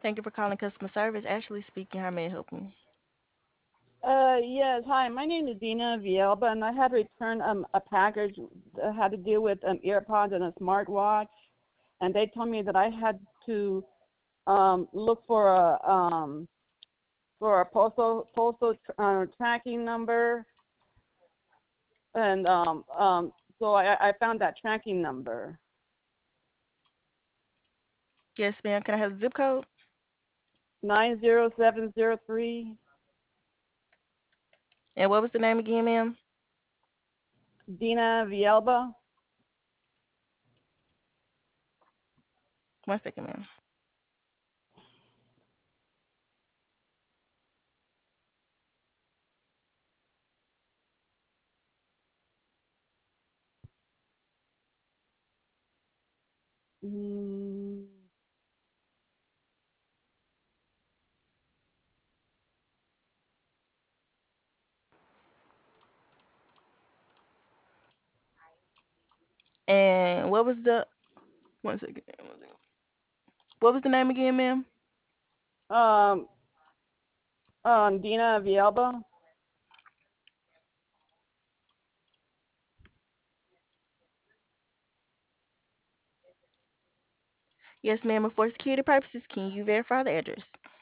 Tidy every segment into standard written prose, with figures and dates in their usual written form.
Thank you for calling customer service. Ashley speaking. How may I help you? Yes. Hi, my name is Dina Vielba, and I had returned a package that had to do with earpods and a smartwatch, and they told me that I had to look for a postal tracking number, and so I found that tracking number. Yes, ma'am. Can I have the zip code? 90703. And what was the name again, ma'am? Dina Vielba. One second, ma'am. Mm, And what was the one second. One second. What was the name again, ma'am? um, Dina Vielba. Yes, ma'am. And for security purposes, can you verify the address?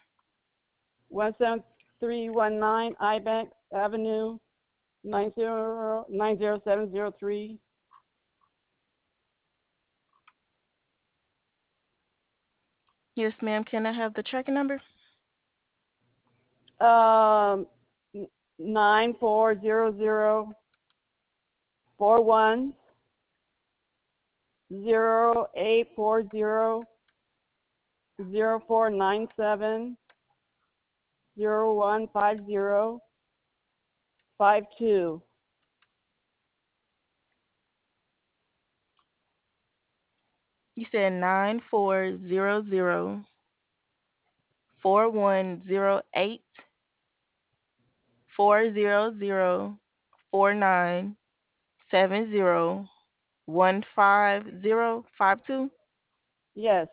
17319 Ibex Avenue, 90703. Yes, ma'am. Can I have the tracking number? Um, 94008400497015052. You said 9408400497015052. Yes.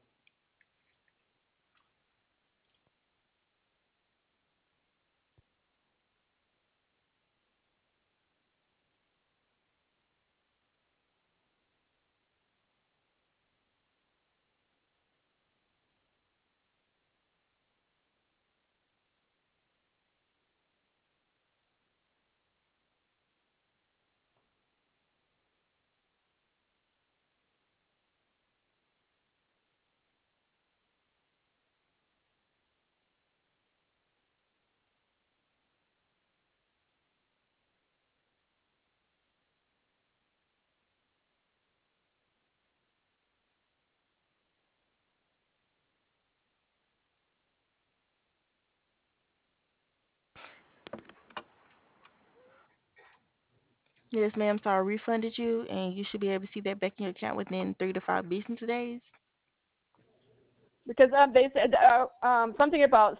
Yes, ma'am. So I refunded you, and you should be able to see that back in your account within 3 to 5 business days. Because they said something about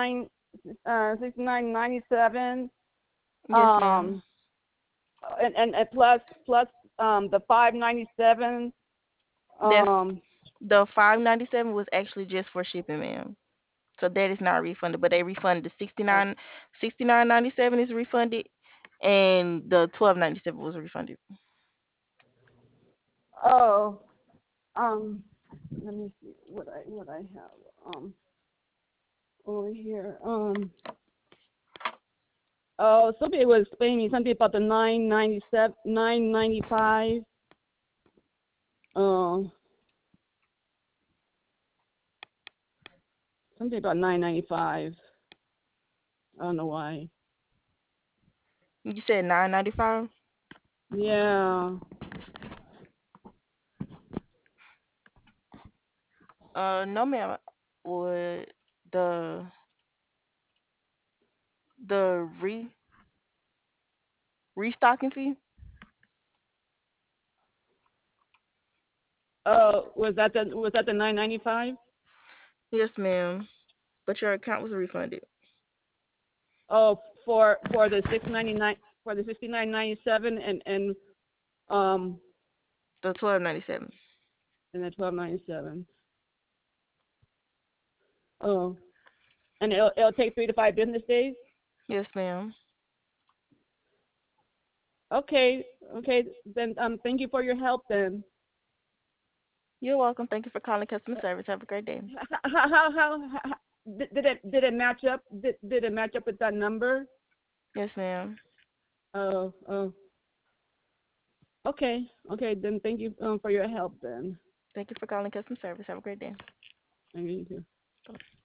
6997, Yes, ma'am. um, and plus the 597. That's Um, the 597 was actually just for shipping, ma'am. So that is not refunded, but they refunded the 69.97 is refunded, and the 12.97 was refunded. oh, um, let me see what I have over here. Oh, somebody was explaining something about the 997, 995. Oh, something about 995. I don't know why. You said 9.95. Yeah. No, ma'am. Would the the restocking fee? Oh, was that the 995? Yes, ma'am. But your account was refunded. Oh, for the 699, for the 6997, um The 12.97. and the 1297. Oh, and it'll take 3 to 5 business days. Yes, ma'am. Okay, okay. Then thank you for your help. Then You're welcome. Thank you for calling customer service. Have a great day. how did it match up? Did it match up with that number? Yes, ma'am. Oh, oh. Okay, okay. Then thank you for your help. Then Thank you for calling customer service. Have a great day. thank you.